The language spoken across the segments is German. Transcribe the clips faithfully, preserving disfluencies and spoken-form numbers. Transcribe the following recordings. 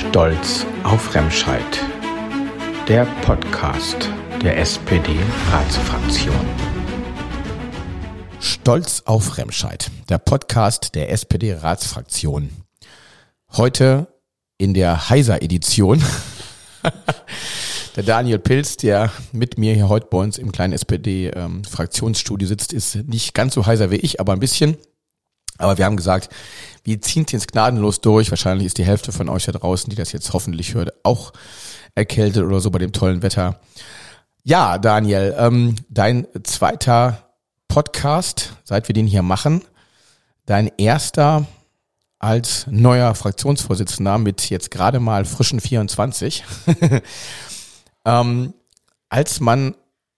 Stolz auf Remscheid, der Podcast der S P D-Ratsfraktion. Stolz auf Remscheid, der Podcast der S P D-Ratsfraktion. Heute in der Heiser-Edition. Der Daniel Pilz, der mit mir hier heute bei uns im kleinen S P D-Fraktionsstudio sitzt, ist nicht ganz so heiser wie ich, aber ein bisschen. Aber wir haben gesagt, wir ziehen es jetzt gnadenlos durch. Wahrscheinlich ist die Hälfte von euch da draußen, die das jetzt hoffentlich hört, auch erkältet oder so bei dem tollen Wetter. Ja, Daniel, ähm, dein zweiter Podcast, seit wir den hier machen, dein erster als neuer Fraktionsvorsitzender mit jetzt gerade mal frischen vierundzwanzig. ähm, als man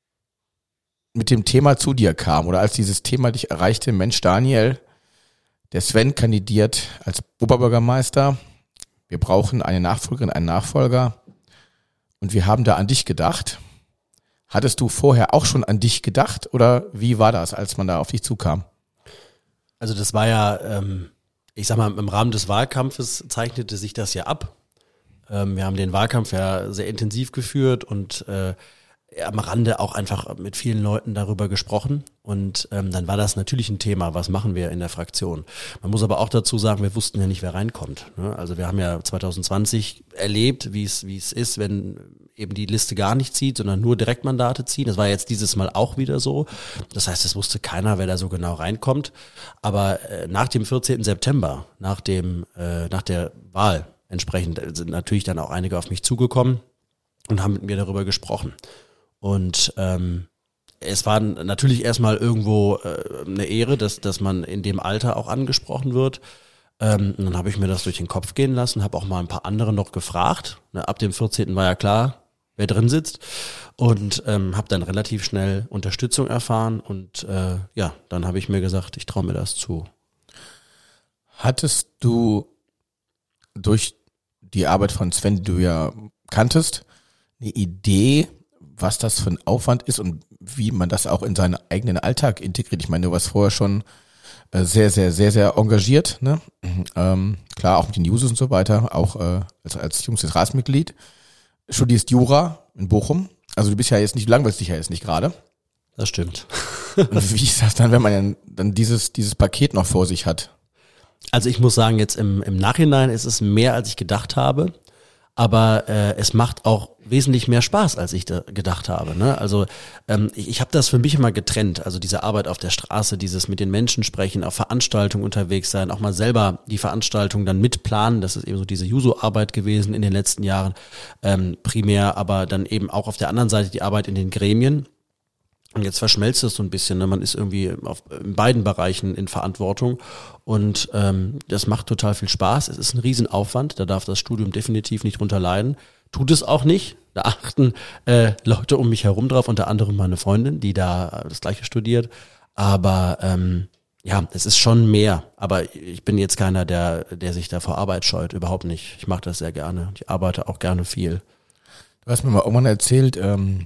mit dem Thema zu dir kam oder als dieses Thema dich erreichte, Mensch Daniel, der Sven kandidiert als Oberbürgermeister. Wir brauchen eine Nachfolgerin, einen Nachfolger. Und wir haben da an dich gedacht. Hattest du vorher auch schon an dich gedacht? Oder wie war das, als man da auf dich zukam? Also das war ja, ähm, ich sag mal, im Rahmen des Wahlkampfes zeichnete sich das ja ab. Ähm, wir haben den Wahlkampf ja sehr intensiv geführt und äh, am Rande auch einfach mit vielen Leuten darüber gesprochen und ähm, dann war das natürlich ein Thema, was machen wir in der Fraktion. Man muss aber auch dazu sagen, wir wussten ja nicht, wer reinkommt. Ne? Also wir haben ja zwanzig zwanzig erlebt, wie es wie es ist, wenn eben die Liste gar nicht zieht, sondern nur Direktmandate ziehen. Das war jetzt dieses Mal auch wieder so. Das heißt, es wusste keiner, wer da so genau reinkommt. Aber äh, nach dem vierzehnten September, nach dem äh, nach der Wahl entsprechend, sind natürlich dann auch einige auf mich zugekommen und haben mit mir darüber gesprochen. Und ähm, es war natürlich erstmal irgendwo äh, eine Ehre, dass dass man in dem Alter auch angesprochen wird. Ähm, und dann habe ich mir das durch den Kopf gehen lassen, habe auch mal ein paar andere noch gefragt. Ne, ab dem vierzehnten war ja klar, wer drin sitzt. Und ähm, habe dann relativ schnell Unterstützung erfahren. Und äh, ja, dann habe ich mir gesagt, ich traue mir das zu. Hattest du durch die Arbeit von Sven, die du ja kanntest, eine Idee, was das für ein Aufwand ist und wie man das auch in seinen eigenen Alltag integriert? Ich meine, du warst vorher schon äh, sehr, sehr, sehr, sehr engagiert, ne? Ähm, klar, auch mit den Users und so weiter, auch äh, als, als jüngstes Ratsmitglied. Studierst Jura in Bochum. Also du bist ja jetzt nicht, du langweilst dich ja jetzt nicht gerade. Das stimmt. Und wie ist das dann, wenn man dann, dann dieses, dieses Paket noch vor sich hat? Also ich muss sagen, jetzt im, im Nachhinein ist es mehr, als ich gedacht habe. Aber äh, es macht auch wesentlich mehr Spaß, als ich da gedacht habe. Ne? Also ähm, ich, ich habe das für mich immer getrennt. Also diese Arbeit auf der Straße, dieses mit den Menschen sprechen, auf Veranstaltungen unterwegs sein, auch mal selber die Veranstaltung dann mitplanen. Das ist eben so diese Juso-Arbeit gewesen in den letzten Jahren ähm, primär, aber dann eben auch auf der anderen Seite die Arbeit in den Gremien. Und jetzt verschmelzt es so ein bisschen, ne? Man ist irgendwie auf, in beiden Bereichen in Verantwortung und ähm, das macht total viel Spaß. Es ist ein Riesenaufwand, da darf das Studium definitiv nicht drunter leiden. Tut es auch nicht, da achten äh, Leute um mich herum drauf, unter anderem meine Freundin, die da das Gleiche studiert. Aber ähm, ja, es ist schon mehr, aber ich bin jetzt keiner, der der sich da vor Arbeit scheut, überhaupt nicht. Ich mache das sehr gerne, ich arbeite auch gerne viel. Du hast mir mal irgendwann erzählt, ähm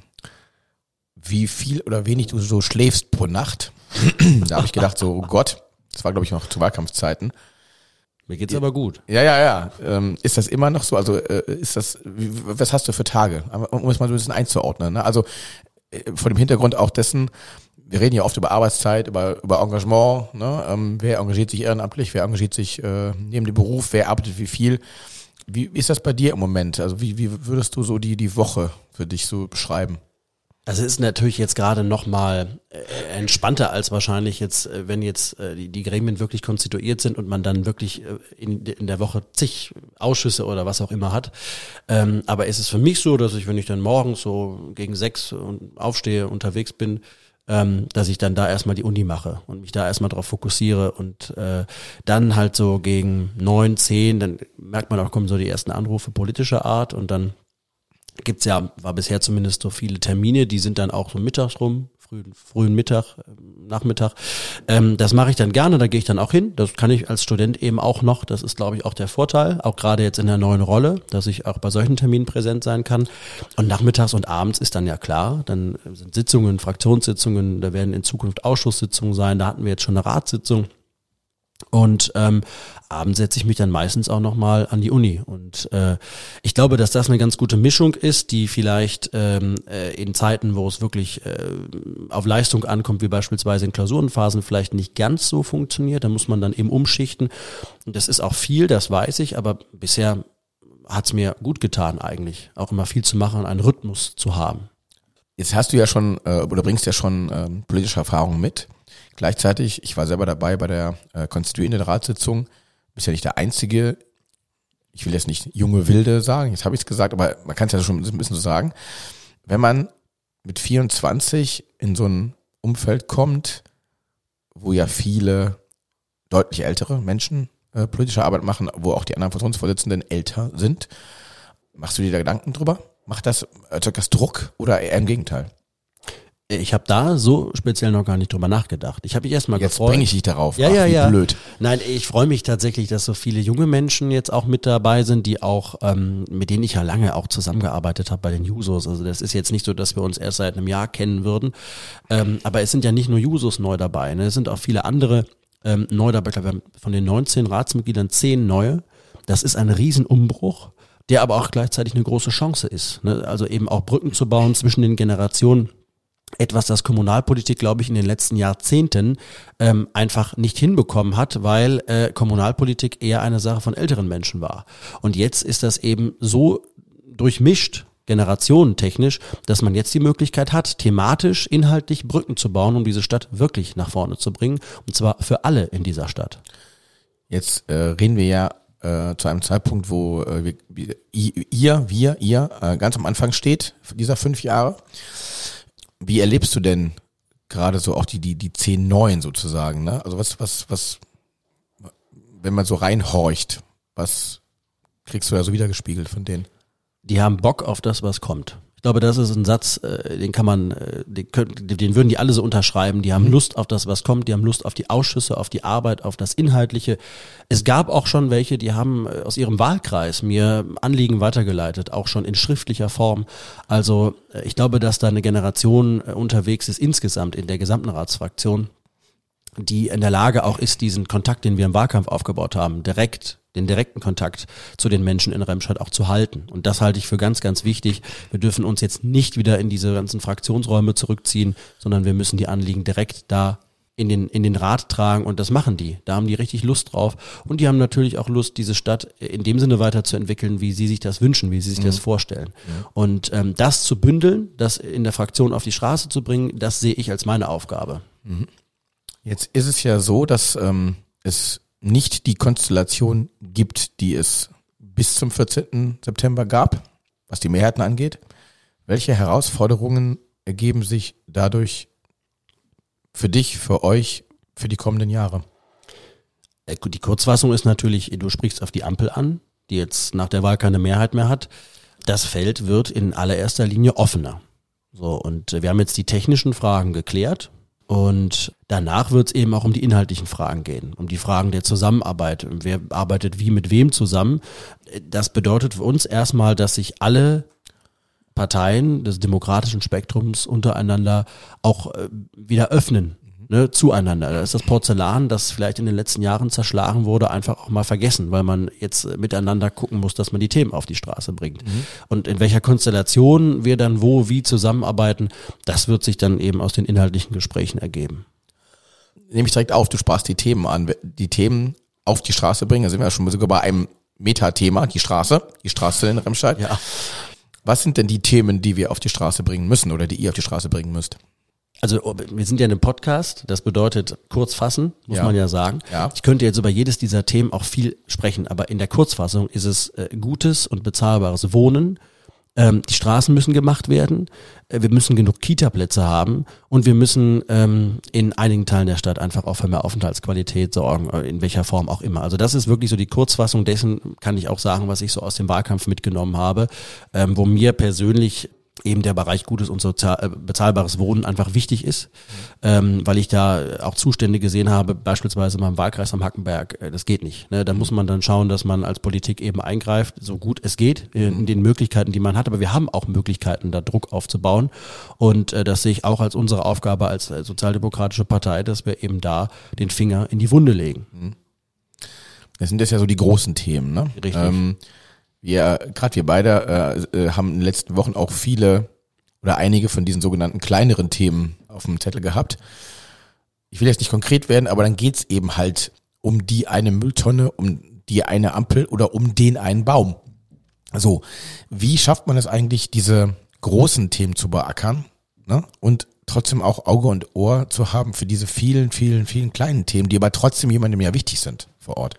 wie viel oder wenig du so schläfst pro Nacht. Da habe ich gedacht so, oh Gott, das war glaube ich noch zu Wahlkampfzeiten. Mir geht's aber gut. Ja, ja, ja. Ähm, ist das immer noch so? Also äh, ist das, wie, was hast du für Tage? Um es mal so ein bisschen einzuordnen. Ne? Also äh, vor dem Hintergrund auch dessen, wir reden ja oft über Arbeitszeit, über über Engagement. Ne? Ähm, wer engagiert sich ehrenamtlich, wer engagiert sich äh, neben dem Beruf, wer arbeitet wie viel? Wie ist das bei dir im Moment? Also wie wie würdest du so die die Woche für dich so beschreiben? Also es ist natürlich jetzt gerade noch mal äh, entspannter als wahrscheinlich jetzt, äh, wenn jetzt äh, die, die Gremien wirklich konstituiert sind und man dann wirklich äh, in, in der Woche zig Ausschüsse oder was auch immer hat. Ähm, aber es ist für mich so, dass ich, wenn ich dann morgens so gegen sechs und aufstehe, unterwegs bin, ähm, dass ich dann da erstmal die Uni mache und mich da erstmal drauf fokussiere und äh, dann halt so gegen neun, zehn, dann merkt man auch, kommen so die ersten Anrufe politischer Art und dann gibt's ja, war bisher zumindest so viele Termine, die sind dann auch so mittags rum, frühen, frühen Mittag, Nachmittag. Ähm, das mache ich dann gerne, da gehe ich dann auch hin. Das kann ich als Student eben auch noch. Das ist, glaube ich, auch der Vorteil, auch gerade jetzt in der neuen Rolle, dass ich auch bei solchen Terminen präsent sein kann. Und nachmittags und abends ist dann ja klar, dann sind Sitzungen, Fraktionssitzungen, da werden in Zukunft Ausschusssitzungen sein, da hatten wir jetzt schon eine Ratssitzung. Und ähm, abends setze ich mich dann meistens auch nochmal an die Uni. Und äh, ich glaube, dass das eine ganz gute Mischung ist, die vielleicht ähm, äh, in Zeiten, wo es wirklich äh, auf Leistung ankommt, wie beispielsweise in Klausurenphasen, vielleicht nicht ganz so funktioniert. Da muss man dann eben umschichten. Und das ist auch viel, das weiß ich, aber bisher hat es mir gut getan eigentlich, auch immer viel zu machen, einen Rhythmus zu haben. Jetzt hast du ja schon, äh, oder bringst ja schon ähm, politische Erfahrungen mit. Gleichzeitig, ich war selber dabei bei der äh, konstituierenden Ratssitzung, bist ja nicht der Einzige, ich will jetzt nicht junge Wilde sagen, jetzt habe ich es gesagt, aber man kann es ja schon ein bisschen so sagen, wenn man mit vierundzwanzig in so ein Umfeld kommt, wo ja viele deutlich ältere Menschen äh, politische Arbeit machen, wo auch die anderen Fraktionsvorsitzenden älter sind, machst du dir da Gedanken drüber? Macht das, erzeugt das Druck oder eher im Gegenteil? Ich habe da so speziell noch gar nicht drüber nachgedacht. Ich habe mich erstmal gefreut. Jetzt bringe ich dich darauf. Ja, Ach, ja, wie ja. blöd. Nein, ich freue mich tatsächlich, dass so viele junge Menschen jetzt auch mit dabei sind, die auch, ähm, mit denen ich ja lange auch zusammengearbeitet habe bei den Jusos. Also das ist jetzt nicht so, dass wir uns erst seit einem Jahr kennen würden. Ähm, aber es sind ja nicht nur Jusos neu dabei, ne? Es sind auch viele andere ähm, neu dabei. Ich glaube, wir haben von den neunzehn Ratsmitgliedern zehn neue. Das ist ein Riesenumbruch, der aber auch gleichzeitig eine große Chance ist, ne? Also eben auch Brücken zu bauen zwischen den Generationen. Etwas, das Kommunalpolitik, glaube ich, in den letzten Jahrzehnten ähm, einfach nicht hinbekommen hat, weil äh, Kommunalpolitik eher eine Sache von älteren Menschen war. Und jetzt ist das eben so durchmischt, generationentechnisch, dass man jetzt die Möglichkeit hat, thematisch, inhaltlich Brücken zu bauen, um diese Stadt wirklich nach vorne zu bringen. Und zwar für alle in dieser Stadt. Jetzt äh, reden wir ja äh, zu einem Zeitpunkt, wo äh, wir, ihr, wir, ihr äh, ganz am Anfang steht, dieser fünf Jahre. Wie erlebst du denn gerade so auch die die die zehn Neuen sozusagen, ne? Also was was was wenn man so reinhorcht, was kriegst du da so wiedergespiegelt von denen? Die haben Bock auf das, was kommt. Ich glaube, das ist ein Satz, den kann man, den, können, den würden die alle so unterschreiben. Die haben Lust auf das, was kommt. Die haben Lust auf die Ausschüsse, auf die Arbeit, auf das Inhaltliche. Es gab auch schon welche, die haben aus ihrem Wahlkreis mir Anliegen weitergeleitet, auch schon in schriftlicher Form. Also ich glaube, dass da eine Generation unterwegs ist insgesamt in der gesamten Ratsfraktion, die in der Lage auch ist, diesen Kontakt, den wir im Wahlkampf aufgebaut haben, direkt den direkten Kontakt zu den Menschen in Remscheid auch zu halten. Und das halte ich für ganz, ganz wichtig. Wir dürfen uns jetzt nicht wieder in diese ganzen Fraktionsräume zurückziehen, sondern wir müssen die Anliegen direkt da in den, in den Rat tragen. Und das machen die. Da haben die richtig Lust drauf. Und die haben natürlich auch Lust, diese Stadt in dem Sinne weiterzuentwickeln, wie sie sich das wünschen, wie sie sich mhm. das vorstellen. Mhm. Und ähm, das zu bündeln, das in der Fraktion auf die Straße zu bringen, das sehe ich als meine Aufgabe. Mhm. Jetzt ist es ja so, dass ähm, es nicht die Konstellation gibt, die es bis zum vierzehnten September gab, was die Mehrheiten angeht. Welche Herausforderungen ergeben sich dadurch für dich, für euch, für die kommenden Jahre? Die Kurzfassung ist natürlich, du sprichst auf die Ampel an, die jetzt nach der Wahl keine Mehrheit mehr hat. Das Feld wird in allererster Linie offener. So, und wir haben jetzt die technischen Fragen geklärt. Und danach wird es eben auch um die inhaltlichen Fragen gehen, um die Fragen der Zusammenarbeit. Wer arbeitet wie mit wem zusammen? Das bedeutet für uns erstmal, dass sich alle Parteien des demokratischen Spektrums untereinander auch äh, wieder öffnen, ne, zueinander. Da ist das Porzellan, das vielleicht in den letzten Jahren zerschlagen wurde, einfach auch mal vergessen, weil man jetzt miteinander gucken muss, dass man die Themen auf die Straße bringt. Mhm. Und in welcher Konstellation wir dann wo, wie zusammenarbeiten, das wird sich dann eben aus den inhaltlichen Gesprächen ergeben. Nehme ich direkt auf, du sprachst die Themen an. Die Themen auf die Straße bringen, da sind wir ja schon sogar bei einem Metathema, die Straße, die Straße in Remscheid. Ja. Was sind denn die Themen, die wir auf die Straße bringen müssen oder die ihr auf die Straße bringen müsst? Also wir sind ja in einem Podcast, das bedeutet kurz fassen, muss ja. man ja sagen. Ja. Ich könnte jetzt über jedes dieser Themen auch viel sprechen, aber in der Kurzfassung ist es äh, gutes und bezahlbares Wohnen. Ähm, die Straßen müssen gemacht werden, äh, wir müssen genug Kita-Plätze haben und wir müssen ähm, in einigen Teilen der Stadt einfach auch für mehr Aufenthaltsqualität sorgen, in welcher Form auch immer. Also das ist wirklich so die Kurzfassung dessen, kann ich auch sagen, was ich so aus dem Wahlkampf mitgenommen habe, ähm, wo mir persönlich eben der Bereich gutes und sozial, äh, bezahlbares Wohnen einfach wichtig ist, mhm. ähm, weil ich da auch Zustände gesehen habe, beispielsweise mal im Wahlkreis am Hackenberg, äh, das geht nicht. Ne? Da muss man dann schauen, dass man als Politik eben eingreift, so gut es geht, in, in den Möglichkeiten, die man hat, aber wir haben auch Möglichkeiten, da Druck aufzubauen und äh, das sehe ich auch als unsere Aufgabe als äh, sozialdemokratische Partei, dass wir eben da den Finger in die Wunde legen. Mhm. Das sind das ja so die großen Themen, ne? Richtig. Ähm, wir, gerade wir beide äh, haben in den letzten Wochen auch viele oder einige von diesen sogenannten kleineren Themen auf dem Zettel gehabt. Ich will jetzt nicht konkret werden, aber dann geht's eben halt um die eine Mülltonne, um die eine Ampel oder um den einen Baum. So, wie schafft man es eigentlich, diese großen Themen zu beackern, ne? Und trotzdem auch Auge und Ohr zu haben für diese vielen, vielen, vielen kleinen Themen, die aber trotzdem jemandem ja wichtig sind vor Ort?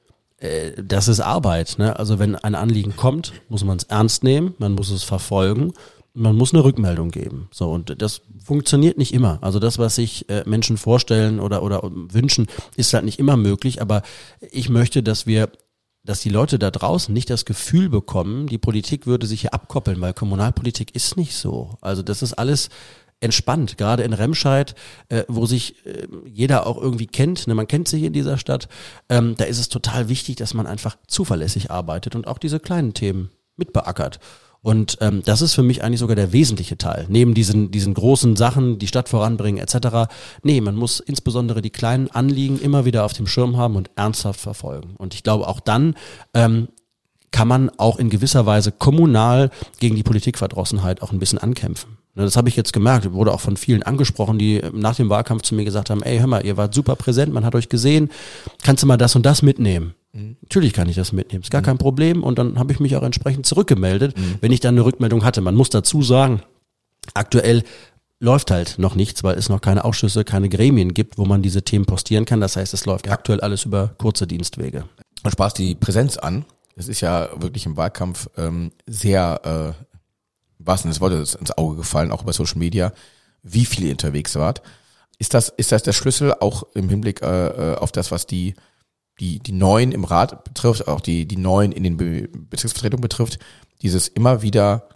Das ist Arbeit, ne? Also wenn ein Anliegen kommt, muss man es ernst nehmen, man muss es verfolgen, man muss eine Rückmeldung geben. So, und das funktioniert nicht immer. Also das, was sich äh, Menschen vorstellen oder oder wünschen, ist halt nicht immer möglich. Aber ich möchte, dass wir, dass die Leute da draußen nicht das Gefühl bekommen, die Politik würde sich hier abkoppeln, weil Kommunalpolitik ist nicht so. Also das ist alles entspannt, gerade in Remscheid, äh, wo sich äh, jeder auch irgendwie kennt, ne, man kennt sich in dieser Stadt, ähm, da ist es total wichtig, dass man einfach zuverlässig arbeitet und auch diese kleinen Themen mitbeackert. Und ähm, das ist für mich eigentlich sogar der wesentliche Teil. Neben diesen diesen großen Sachen, die Stadt voranbringen et cetera. Nee, man muss insbesondere die kleinen Anliegen immer wieder auf dem Schirm haben und ernsthaft verfolgen. Und ich glaube, auch dann ähm, kann man auch in gewisser Weise kommunal gegen die Politikverdrossenheit auch ein bisschen ankämpfen. Das habe ich jetzt gemerkt, wurde auch von vielen angesprochen, die nach dem Wahlkampf zu mir gesagt haben, ey, hör mal, ihr wart super präsent, man hat euch gesehen, kannst du mal das und das mitnehmen? Mhm. Natürlich kann ich das mitnehmen, ist gar mhm. kein Problem, und dann habe ich mich auch entsprechend zurückgemeldet, mhm. wenn ich dann eine Rückmeldung hatte. Man muss dazu sagen, aktuell läuft halt noch nichts, weil es noch keine Ausschüsse, keine Gremien gibt, wo man diese Themen postieren kann. Das heißt, es läuft ja aktuell alles über kurze Dienstwege. Du sprachst die Präsenz an. Es ist ja wirklich im Wahlkampf ähm, sehr, äh, was denn das Wort ist ins Auge gefallen, auch über Social Media, wie viel ihr unterwegs wart. Ist das, ist das der Schlüssel auch im Hinblick äh, auf das, was die, die, die Neuen im Rat betrifft, auch die, die Neuen in den Be- Bezirksvertretungen betrifft, dieses immer wieder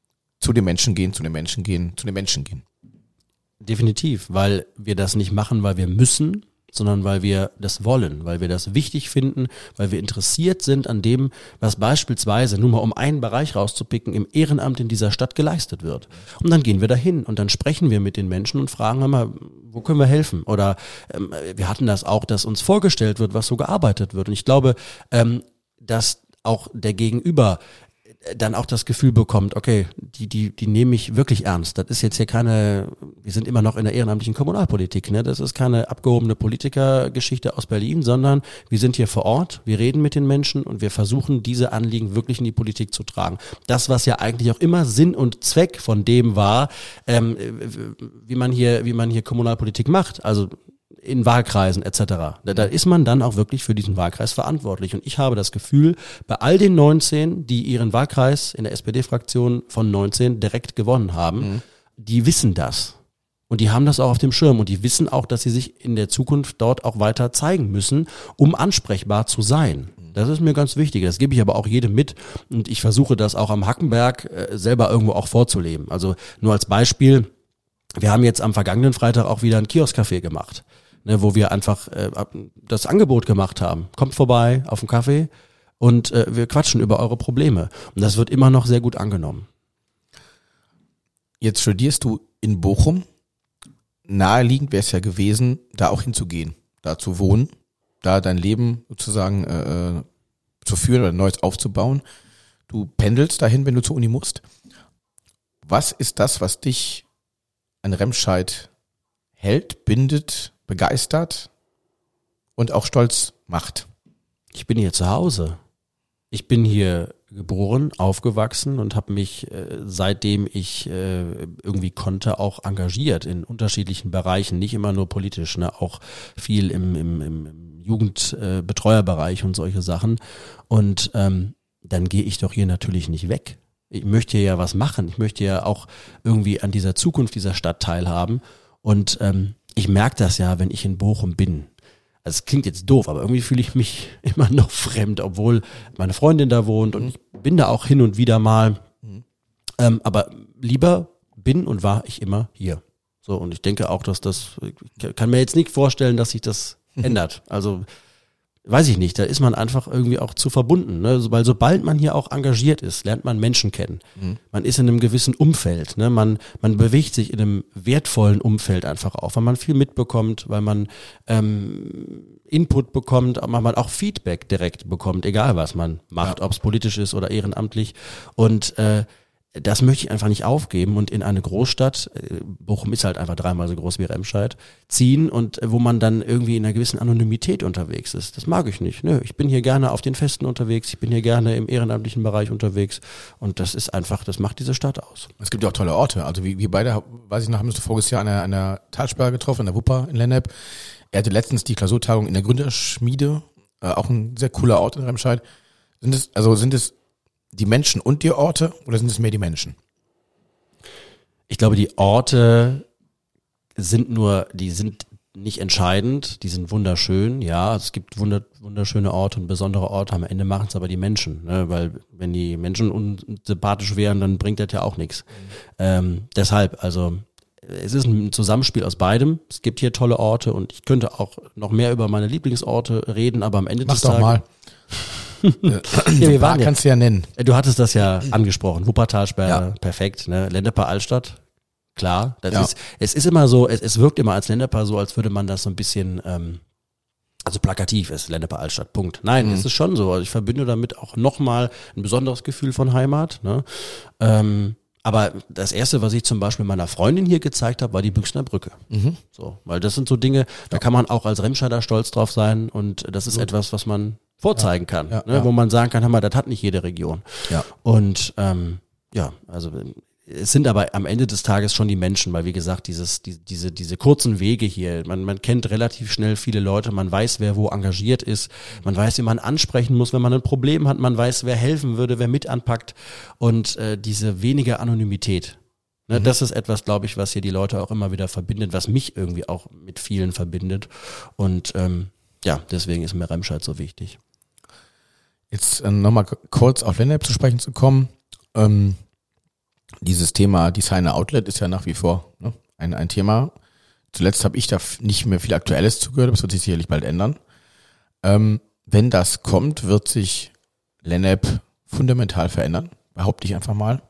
zu den Menschen gehen, zu den Menschen gehen, zu den Menschen gehen? Definitiv, weil wir das nicht machen, weil wir müssen, sondern weil wir das wollen, weil wir das wichtig finden, weil wir interessiert sind an dem, was beispielsweise, nur mal um einen Bereich rauszupicken, im Ehrenamt in dieser Stadt geleistet wird. Und dann gehen wir dahin und dann sprechen wir mit den Menschen und fragen mal, wo können wir helfen? Oder ähm, wir hatten das auch, dass uns vorgestellt wird, was so gearbeitet wird. Und ich glaube, ähm, dass auch der Gegenüber dann auch das Gefühl bekommt, okay, die die die nehme ich wirklich ernst. Das ist jetzt hier keine, wir sind immer noch in der ehrenamtlichen Kommunalpolitik, ne? Das ist keine abgehobene Politikergeschichte aus Berlin, sondern wir sind hier vor Ort, wir reden mit den Menschen und wir versuchen, diese Anliegen wirklich in die Politik zu tragen. Das, was ja eigentlich auch immer Sinn und Zweck von dem war, ähm, wie man hier wie man hier Kommunalpolitik macht, also in Wahlkreisen et cetera. Da, da ist man dann auch wirklich für diesen Wahlkreis verantwortlich. Und ich habe das Gefühl, bei all den neunzehn, die ihren Wahlkreis in der S P D-Fraktion von neunzehn direkt gewonnen haben, mhm. die wissen das. Und die haben das auch auf dem Schirm. Und die wissen auch, dass sie sich in der Zukunft dort auch weiter zeigen müssen, um ansprechbar zu sein. Das ist mir ganz wichtig. Das gebe ich aber auch jedem mit. Und ich versuche das auch am Hackenberg äh, selber irgendwo auch vorzuleben. Also nur als Beispiel, wir haben jetzt am vergangenen Freitag auch wieder ein Kioskcafé gemacht. Ne, wo wir einfach äh, das Angebot gemacht haben. Kommt vorbei auf den Kaffee und äh, wir quatschen über eure Probleme. Und das wird immer noch sehr gut angenommen. Jetzt studierst du in Bochum. Naheliegend wäre es ja gewesen, da auch hinzugehen, da zu wohnen, da dein Leben sozusagen äh, zu führen oder Neues aufzubauen. Du pendelst dahin, wenn du zur Uni musst. Was ist das, was dich an Remscheid hält, bindet, begeistert und auch stolz macht? Ich bin hier zu Hause. Ich bin hier geboren, aufgewachsen und habe mich, äh, seitdem ich äh, irgendwie konnte, auch engagiert in unterschiedlichen Bereichen, nicht immer nur politisch, ne, auch viel im, im, im Jugendbetreuerbereich äh, und solche Sachen. Und ähm, dann gehe ich doch hier natürlich nicht weg. Ich möchte ja was machen. Ich möchte ja auch irgendwie an dieser Zukunft dieser Stadt teilhaben. Und ähm, ich merke das ja, wenn ich in Bochum bin. Also es klingt jetzt doof, aber irgendwie fühle ich mich immer noch fremd, obwohl meine Freundin da wohnt und ich bin da auch hin und wieder mal. Mhm. Ähm, aber lieber bin und war ich immer hier. So, und ich denke auch, dass das, ich kann mir jetzt nicht vorstellen, dass sich das mhm. ändert. Also weiß ich nicht, da ist man einfach irgendwie auch zu verbunden, ne? Weil sobald man hier auch engagiert ist, lernt man Menschen kennen. Mhm. Man ist in einem gewissen Umfeld, ne? Man, man bewegt sich in einem wertvollen Umfeld einfach auch, weil man viel mitbekommt, weil man ähm, Input bekommt, aber man auch Feedback direkt bekommt, egal was man macht, ja. Ob es politisch ist oder ehrenamtlich. Und äh, das möchte ich einfach nicht aufgeben und in eine Großstadt, Bochum ist halt einfach dreimal so groß wie Remscheid, ziehen und wo man dann irgendwie in einer gewissen Anonymität unterwegs ist. Das mag ich nicht. Nö, ich bin hier gerne auf den Festen unterwegs, ich bin hier gerne im ehrenamtlichen Bereich unterwegs und das ist einfach, das macht diese Stadt aus. Es gibt ja auch tolle Orte. Also wir beide, weiß ich noch, haben uns voriges Jahr an der, an der Talsperre getroffen, in der Wupper in Lennep. Er hatte letztens die Klausurtagung in der Gründerschmiede, äh, auch ein sehr cooler Ort in Remscheid. Sind es, also sind es die Menschen und die Orte oder sind es mehr die Menschen? Ich glaube, die Orte sind nur, die sind nicht entscheidend, die sind wunderschön, ja, es gibt wunder, wunderschöne Orte und besondere Orte, am Ende machen es aber die Menschen, ne? Weil wenn die Menschen unsympathisch wären, dann bringt das ja auch nichts. Mhm. Ähm, deshalb, also es ist ein Zusammenspiel aus beidem, es gibt hier tolle Orte und ich könnte auch noch mehr über meine Lieblingsorte reden, aber am Ende Mach des doch Tages... mal. ja, wir waren ja, kannst du ja nennen. Du hattest das ja angesprochen. Wuppertalsperre, ja. Perfekt. Ne? Lendeper Altstadt, klar. Das ja. ist, es ist immer so, es, es wirkt immer als Lendeper so, als würde man das so ein bisschen, ähm, also plakativ ist Lendeper Altstadt, Punkt. Nein, mhm. es ist schon so. Also ich verbinde damit auch nochmal ein besonderes Gefühl von Heimat. Ne? Ähm, aber das Erste, was ich zum Beispiel meiner Freundin hier gezeigt habe, war die Büchsener Brücke. Mhm. So, weil das sind so Dinge, da kann man auch als Remscheider stolz drauf sein und das ist Gut. etwas, was man vorzeigen kann, ja, ne, ja. wo man sagen kann, hör mal, das hat nicht jede Region. Ja. Und ähm, ja, also es sind aber am Ende des Tages schon die Menschen, weil wie gesagt, dieses, die, diese, diese kurzen Wege hier, man, man kennt relativ schnell viele Leute, man weiß, wer wo engagiert ist, man weiß, wie man ansprechen muss, wenn man ein Problem hat, man weiß, wer helfen würde, wer mit anpackt und äh, diese wenige Anonymität. Ne, mhm. Das ist etwas, glaube ich, was hier die Leute auch immer wieder verbindet, was mich irgendwie auch mit vielen verbindet und ähm, ja, deswegen ist mir Remscheid so wichtig. Jetzt äh, nochmal kurz auf Lennep zu sprechen zu kommen. Ähm, dieses Thema Designer Outlet ist ja nach wie vor ne, ein, ein Thema. Zuletzt habe ich da nicht mehr viel Aktuelles zugehört, aber es wird sich sicherlich bald ändern. Ähm, wenn das kommt, wird sich Lennep fundamental verändern, behaupte ich einfach mal.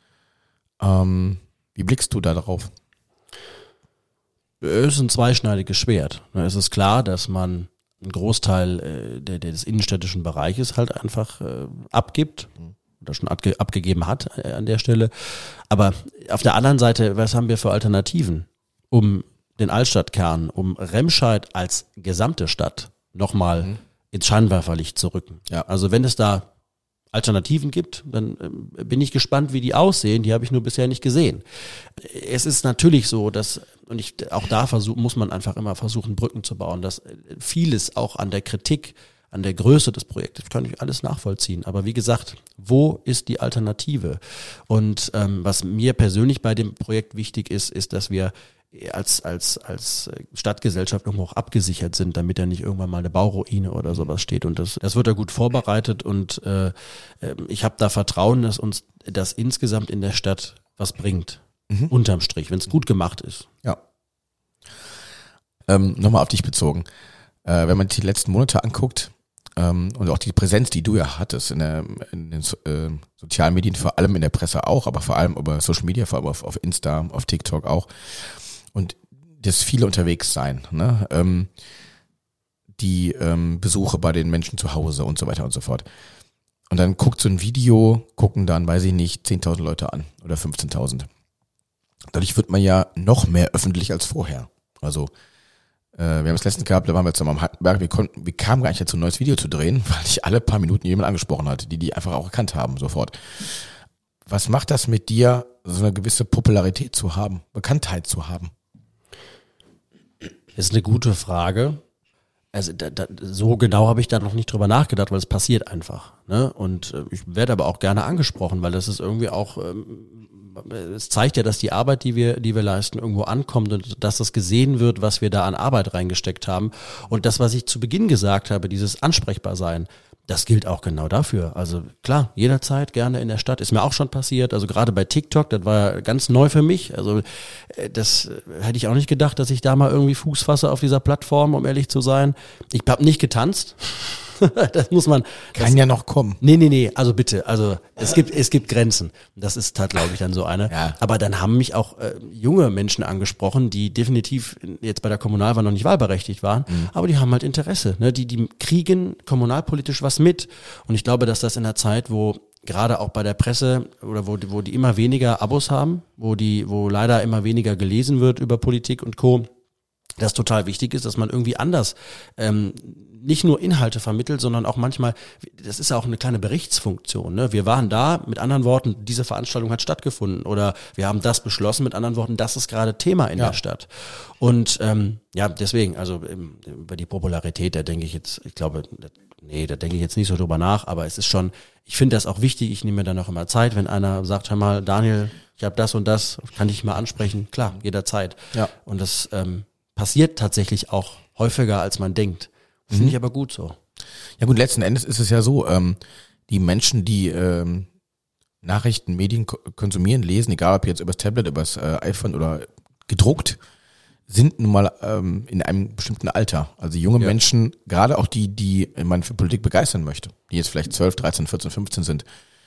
Ähm, wie blickst du da drauf? Es ist ein zweischneidiges Schwert. Es ist klar, dass man einen Großteil äh, der, der des innenstädtischen Bereiches halt einfach äh, abgibt oder schon abge- abgegeben hat äh, an der Stelle. Aber auf der anderen Seite, was haben wir für Alternativen, um den Altstadtkern, um Remscheid als gesamte Stadt nochmal mhm. ins Scheinwerferlicht zu rücken? Ja. Also wenn es da Alternativen gibt, dann äh, bin ich gespannt, wie die aussehen. Die habe ich nur bisher nicht gesehen. Es ist natürlich so, dass, und ich auch da versuch, muss man einfach immer versuchen, Brücken zu bauen, dass vieles auch an der Kritik, an der Größe des Projektes, kann ich alles nachvollziehen. Aber wie gesagt, wo ist die Alternative? Und ähm, was mir persönlich bei dem Projekt wichtig ist, ist, dass wir als als als Stadtgesellschaft irgendwo auch abgesichert sind, damit da nicht irgendwann mal eine Bauruine oder sowas steht. Und das das wird da gut vorbereitet und äh, ich habe da Vertrauen, dass uns das insgesamt in der Stadt was bringt, mhm. unterm Strich, wenn es gut gemacht ist. Ja. Ähm, nochmal auf dich bezogen. Äh, wenn man die letzten Monate anguckt ähm, und auch die Präsenz, die du ja hattest in, der, in den äh, sozialen Medien, vor allem in der Presse auch, aber vor allem über Social Media, vor allem auf, auf Insta, auf TikTok auch, und das viele unterwegs sein, ne? Ähm, die ähm, Besuche bei den Menschen zu Hause und so weiter und so fort. Und dann guckt so ein Video, gucken dann, weiß ich nicht, zehntausend Leute an oder fünfzehntausend. Dadurch wird man ja noch mehr öffentlich als vorher. Also äh, wir haben es letztens gehabt, da waren wir zusammen am Haltenberg, wir konnten, wir kamen gar nicht dazu, ein neues Video zu drehen, weil ich alle paar Minuten jemand angesprochen hatte, die die einfach auch erkannt haben sofort. Was macht das mit dir, so eine gewisse Popularität zu haben, Bekanntheit zu haben? Das ist eine gute Frage. Also da, da, so genau habe ich da noch nicht drüber nachgedacht, weil es passiert einfach. Ne? Und äh, ich werde aber auch gerne angesprochen, weil das ist irgendwie auch, ähm, es zeigt ja, dass die Arbeit, die wir, die wir leisten, irgendwo ankommt und dass das gesehen wird, was wir da an Arbeit reingesteckt haben. Und das, was ich zu Beginn gesagt habe, dieses Ansprechbarsein, das gilt auch genau dafür. Also klar, jederzeit gerne in der Stadt. Ist mir auch schon passiert. Also gerade bei TikTok, das war ja ganz neu für mich. Also äh, das äh, hätte ich auch nicht gedacht, dass ich da mal irgendwie Fuß fasse auf dieser Plattform, um ehrlich zu sein. Ich habe nicht getanzt. Das muss man. Kann das, ja noch kommen. Nee, nee, nee, also bitte, also es gibt es gibt Grenzen. Das ist halt, glaube ich, dann so eine. Ja. Aber dann haben mich auch äh, junge Menschen angesprochen, die definitiv jetzt bei der Kommunalwahl noch nicht wahlberechtigt waren, mhm. aber die haben halt Interesse. Ne? Die, die kriegen kommunalpolitisch was mit. Und ich glaube, dass das in der Zeit, wo gerade auch bei der Presse oder wo, wo die immer weniger Abos haben, wo die, wo leider immer weniger gelesen wird über Politik und Co., das total wichtig ist, dass man irgendwie anders ähm, nicht nur Inhalte vermittelt, sondern auch manchmal, das ist ja auch eine kleine Berichtsfunktion. Ne? Wir waren da, mit anderen Worten, diese Veranstaltung hat stattgefunden oder wir haben das beschlossen, mit anderen Worten, das ist gerade Thema in ja. der Stadt. Und ähm, ja, deswegen, also ähm, über die Popularität, da denke ich jetzt, ich glaube, nee, da denke ich jetzt nicht so drüber nach, aber es ist schon, ich finde das auch wichtig, ich nehme mir dann auch immer Zeit, wenn einer sagt, hör mal, Daniel, ich habe das und das, kann ich mal ansprechen? Klar, jederzeit. Ja. Und das ähm, passiert tatsächlich auch häufiger, als man denkt. Finde ich aber gut so. Ja gut, letzten Endes ist es ja so, ähm, die Menschen, die ähm, Nachrichten, Medien ko- konsumieren, lesen, egal ob jetzt übers Tablet, übers äh, iPhone oder gedruckt, sind nun mal ähm, in einem bestimmten Alter. Also junge ja. Menschen, gerade auch die, die man für Politik begeistern möchte, die jetzt vielleicht zwölf, dreizehn, vierzehn, fünfzehn sind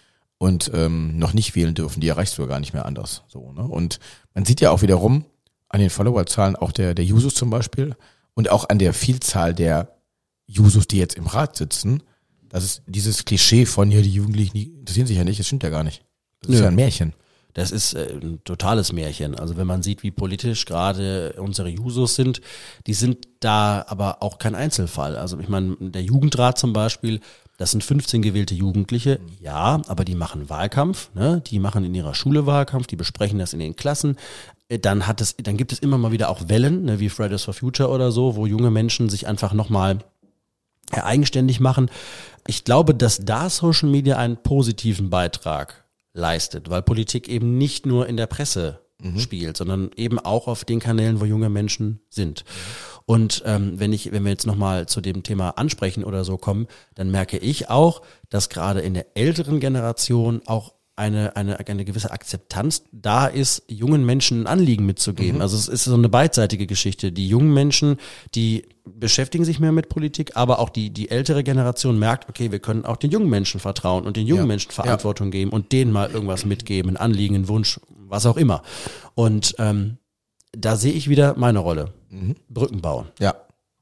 und ähm, noch nicht wählen dürfen, die erreichst du ja gar nicht mehr anders. So, ne? Und man sieht ja auch wiederum an den Followerzahlen auch der, der Jusos zum Beispiel und auch an der Vielzahl der Jusos, die jetzt im Rat sitzen, das ist dieses Klischee von, ja, die Jugendlichen, die interessieren sich ja nicht, das stimmt ja gar nicht. Das Nö. ist ja ein Märchen. Das ist äh, ein totales Märchen. Also wenn man sieht, wie politisch gerade unsere Jusos sind, die sind da aber auch kein Einzelfall. Also ich meine, der Jugendrat zum Beispiel, das sind fünfzehn gewählte Jugendliche, ja, aber die machen Wahlkampf, ne? Die machen in ihrer Schule Wahlkampf, die besprechen das in den Klassen. Dann hat es, dann gibt es immer mal wieder auch Wellen, ne, wie Fridays for Future oder so, wo junge Menschen sich einfach nochmal eigenständig machen. Ich glaube, dass da Social Media einen positiven Beitrag leistet, weil Politik eben nicht nur in der Presse mhm. spielt, sondern eben auch auf den Kanälen, wo junge Menschen sind. Mhm. Und ähm, wenn ich, wenn wir jetzt nochmal zu dem Thema Ansprechen oder so kommen, dann merke ich auch, dass gerade in der älteren Generation auch eine eine eine gewisse Akzeptanz da ist, jungen Menschen ein Anliegen mitzugeben. Mhm. Also es ist so eine beidseitige Geschichte. Die jungen Menschen, die beschäftigen sich mehr mit Politik, aber auch die die ältere Generation merkt, okay, wir können auch den jungen Menschen vertrauen und den jungen ja. Menschen Verantwortung ja. geben und denen mal irgendwas mitgeben, ein Anliegen, ein Wunsch, was auch immer. Und ähm, da sehe ich wieder meine Rolle. Mhm. Brücken bauen. Ja.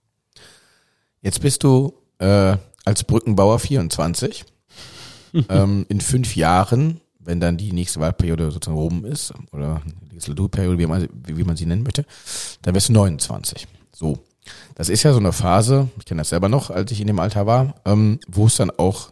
Jetzt bist du äh, als Brückenbauer vierundzwanzig. ähm, in fünf Jahren, wenn dann die nächste Wahlperiode sozusagen oben ist, oder Legislaturperiode, wie man, wie, wie man sie nennen möchte, dann wirst du neunundzwanzig. So. Das ist ja so eine Phase, ich kenne das selber noch, als ich in dem Alter war, ähm, wo es dann auch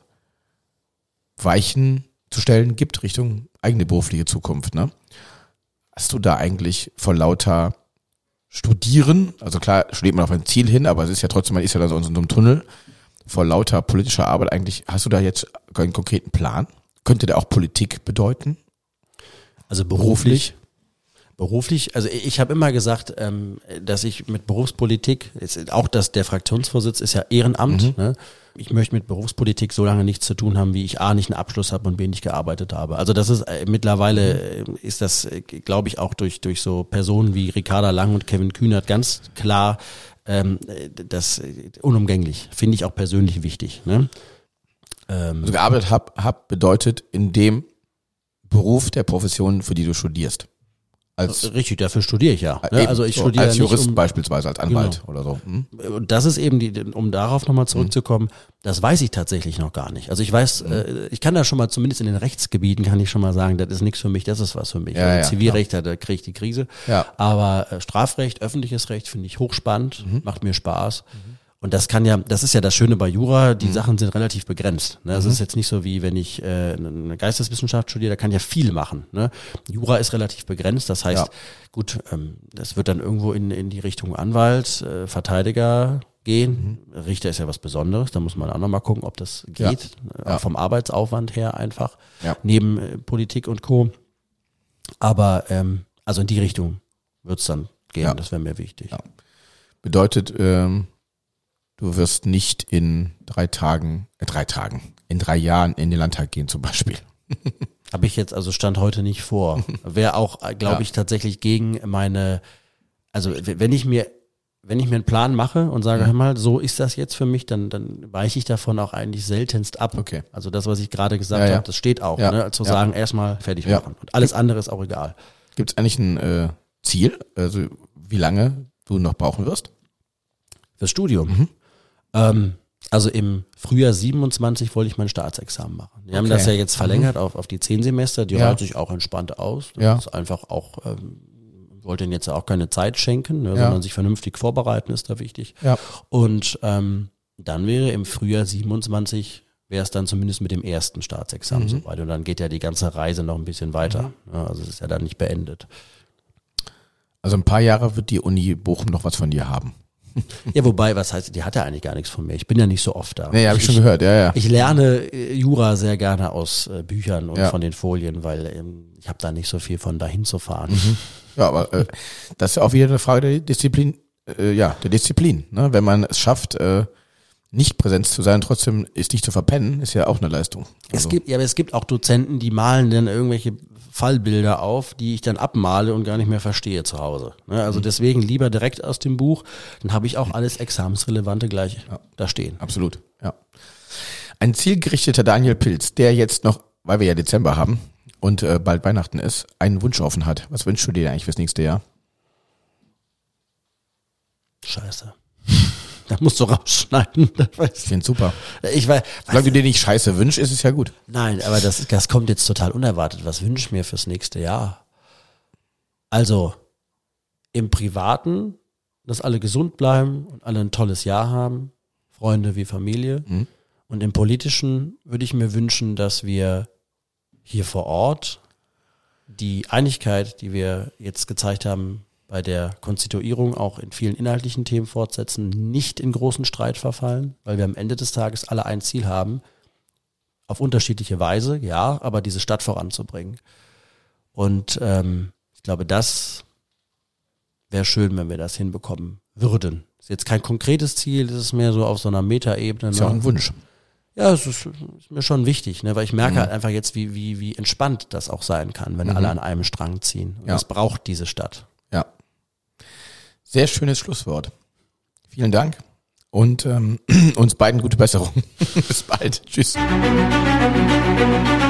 Weichen zu stellen gibt Richtung eigene berufliche Zukunft, ne? Hast du da eigentlich vor lauter Studieren, also klar, studiert man auf ein Ziel hin, aber es ist ja trotzdem, man ist ja da so in so einem Tunnel, vor lauter politischer Arbeit eigentlich, hast du da jetzt einen konkreten Plan? Könnte der auch Politik bedeuten? Also beruflich? Beruflich, also ich habe immer gesagt, ähm, dass ich mit Berufspolitik, ist auch das, der Fraktionsvorsitz ist ja Ehrenamt, mhm. ne? Ich möchte mit Berufspolitik so lange nichts zu tun haben, wie ich A, nicht einen Abschluss habe und B, nicht gearbeitet habe. Also das ist äh, mittlerweile, mhm. ist das, äh, glaube ich, auch durch durch so Personen wie Ricarda Lang und Kevin Kühnert ganz klar, ähm, das äh, unumgänglich, finde ich auch persönlich wichtig. Ne? Ähm, also gearbeitet hab, hab bedeutet in dem Beruf der Profession, für die du studierst. Als, Richtig, dafür studiere ich ja. Ne? Eben, also ich so, studiere als Jurist nicht um, beispielsweise, als Anwalt genau. oder so. Hm? Und das ist eben die, um darauf nochmal zurückzukommen, hm. das weiß ich tatsächlich noch gar nicht. Also ich weiß, hm. äh, ich kann da schon mal, zumindest in den Rechtsgebieten kann ich schon mal sagen, das ist nichts für mich, das ist was für mich. Ja, also ja, Zivilrecht, da, da kriege ich die Krise. Ja. Aber äh, Strafrecht, öffentliches Recht finde ich hochspannend, mhm. macht mir Spaß. Mhm. Und das kann ja, das ist ja das Schöne bei Jura, die mhm. Sachen sind relativ begrenzt. Ne? Das mhm. ist jetzt nicht so wie, wenn ich äh, eine Geisteswissenschaft studiere, da kann ich ja viel machen. Ne? Jura ist relativ begrenzt, das heißt, ja. gut, ähm, das wird dann irgendwo in in die Richtung Anwalt, äh, Verteidiger gehen. Mhm. Richter ist ja was Besonderes, da muss man auch nochmal gucken, ob das geht, ja. Äh, ja. vom Arbeitsaufwand her einfach, ja. neben äh, Politik und Co. Aber ähm, also in die Richtung wird's dann gehen, ja. das wäre mir wichtig. Ja. Bedeutet, ähm du wirst nicht in drei Tagen, äh, drei Tagen, in drei Jahren in den Landtag gehen zum Beispiel. Habe ich jetzt also Stand heute nicht vor. Wäre auch, glaube Ja. ich, tatsächlich gegen meine, also w- wenn ich mir, wenn ich mir einen Plan mache und sage, Mhm. hör mal, so ist das jetzt für mich, dann, dann weiche ich davon auch eigentlich seltenst ab. Okay. Also das, was ich gerade gesagt Ja, ja. habe, das steht auch, Ja. ne? Zu Ja. sagen, erstmal fertig Ja. machen. Und alles andere ist auch egal. Gibt es eigentlich ein äh, Ziel, also wie lange du noch brauchen wirst? Fürs Studium. Mhm. Ähm, also im Frühjahr siebenundzwanzig wollte ich mein Staatsexamen machen. Wir haben Okay. das ja jetzt verlängert auf, auf die zehn Semester, die Ja. rollt sich auch entspannt aus. Das Ja. ist einfach auch, ähm, wollte ihnen jetzt auch keine Zeit schenken, ne, Ja. sondern sich vernünftig vorbereiten ist da wichtig. Ja. Und ähm, dann wäre im Frühjahr siebenundzwanzig, wäre es dann zumindest mit dem ersten Staatsexamen Mhm. soweit. Und dann geht ja die ganze Reise noch ein bisschen weiter. Ja, also es ist ja dann nicht beendet. Also ein paar Jahre wird die Uni Bochum noch was von dir haben. Ja, wobei, was heißt, die hat ja eigentlich gar nichts von mir. Ich bin ja nicht so oft da. Nee, habe ich schon gehört, ja, ja. Ich lerne äh, Jura sehr gerne aus äh, Büchern und Ja. von den Folien, weil ähm, ich habe da nicht so viel von dahin zu fahren. Mhm. Ja, aber äh, das ist ja auch wieder eine Frage der Disziplin, äh, ja, der Disziplin. Ne? Wenn man es schafft, äh, nicht Präsenz zu sein, trotzdem ist nicht zu verpennen, ist ja auch eine Leistung. Es Also, gibt, ja, aber es gibt auch Dozenten, die malen dann irgendwelche Fallbilder auf, die ich dann abmale und gar nicht mehr verstehe zu Hause. Ne, also deswegen lieber direkt aus dem Buch, dann habe ich auch alles Examensrelevante gleich Ja. da stehen. absolut, ja. Ein zielgerichteter Daniel Pilz, der jetzt noch, weil wir ja Dezember haben und äh, bald Weihnachten ist, einen Wunsch offen hat. Was wünschst du dir eigentlich fürs nächste Jahr? Scheiße. Da musst du rausschneiden. Das weiß Ich finde super. ich. Ich weiß, Solange du dir nicht Scheiße wünschst, ist es ja gut. Nein, aber das, das kommt jetzt total unerwartet. Was wünsche ich mir fürs nächste Jahr? Also, im Privaten, dass alle gesund bleiben und alle ein tolles Jahr haben, Freunde wie Familie. Mhm. Und im Politischen würde ich mir wünschen, dass wir hier vor Ort die Einigkeit, die wir jetzt gezeigt haben, bei der Konstituierung auch in vielen inhaltlichen Themen fortsetzen, nicht in großen Streit verfallen, weil wir am Ende des Tages alle ein Ziel haben, auf unterschiedliche Weise, ja, aber diese Stadt voranzubringen. Und ähm, ich glaube, das wäre schön, wenn wir das hinbekommen würden. Ist jetzt kein konkretes Ziel, das ist mehr so auf so einer Metaebene. Ist ja auch ein Wunsch. Ja, es ist, ist mir schon wichtig, ne, weil ich merke Mhm. halt einfach jetzt, wie, wie, wie entspannt das auch sein kann, wenn Mhm. alle an einem Strang ziehen. Und Ja. das braucht diese Stadt. Ja. Sehr schönes Schlusswort. Vielen Dank und ähm, uns beiden gute Besserung. Bis bald. Tschüss.